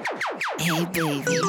Hey baby. Hey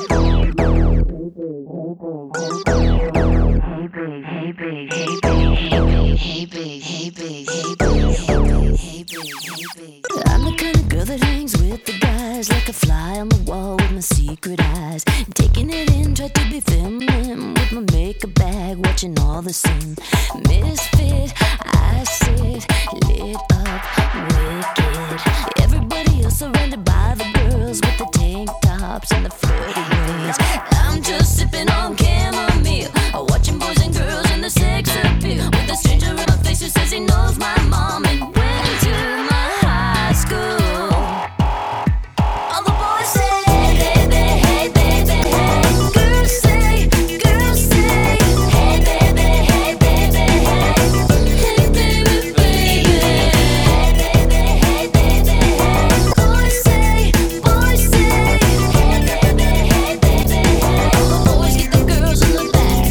baby, hey baby, hey baby, hey baby, hey baby, hey baby, hey baby, hey baby. I'm the kind of girl that hangs with the guys like a fly on the wall with my secret eyes. Taking it in, try to be feminine with my makeup bag, watching all the sin. Misfit, I sit lit up, wicked. Everybody else surrounded by the girls with the tank tops and the flirty ways. I'm just sipping on chamomile, watching boys and girls in the sex appeal, with a stranger in my face who says he knows my mom and went to my high school. All the boys say, hey baby, hey baby, hey. Girls say, hey baby, hey baby, hey. Hey baby, baby. Hey baby, hey baby, hey. Boys say, hey baby, hey baby, hey. All the boys get the girls in the back.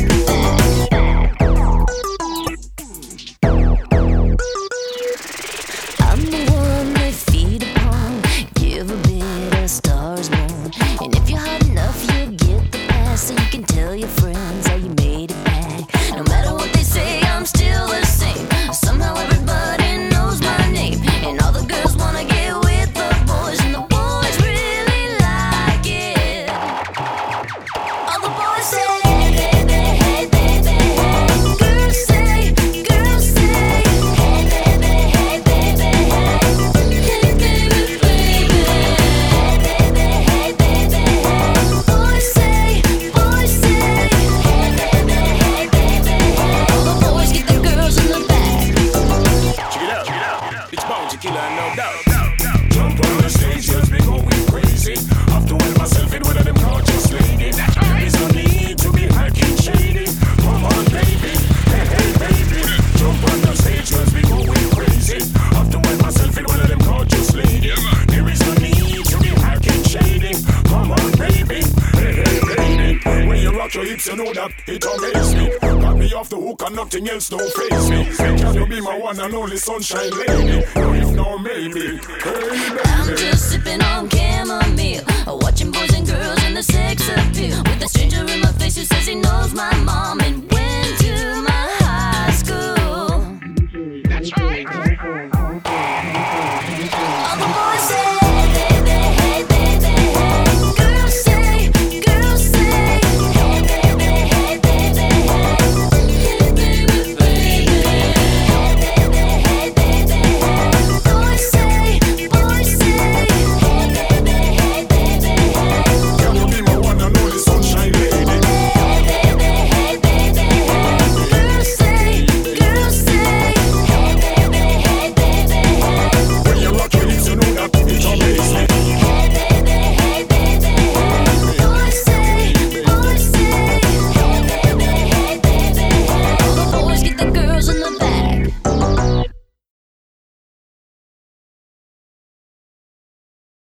I'm the one they feed upon, give a bit of stars more. And if you're hot enough, you'll get the pass, so you can tell your friends how you made it back. No matter what they say, I'm still the same. Somehow everybody knows my name, and all the girls wanna get with the boys, and the boys really like it. All the boys say, hey baby, hey baby, hey. Girls say, hey baby, hey baby, hey. Hey baby, baby. Hey baby, hey baby, hey. Boys say, hey baby, hey baby, hey. All the boys get the girls in the back. Check it out. It's Bounty Killer, no doubt. Jump on the stage, just be going crazy. Have to help myself in one of them gorgeous ladies. There is no need to be hacking shady. Come on, baby. Hey, hey, baby. Jump on the stage, just be going crazy. Have to help myself in one of them gorgeous ladies. There is no need to be hacking shady. Come on, baby. Hey, hey, baby. When you rock your hips, you know that it amazes me. Got me off the hook and nothing else don't face me. Can you be my one and only sunshine lady? No, if no, maybe. Hey, I'm baby. just sipping on chamomile, watching boys and girls in the sex appeal, with a stranger in my face who says he knows my mom and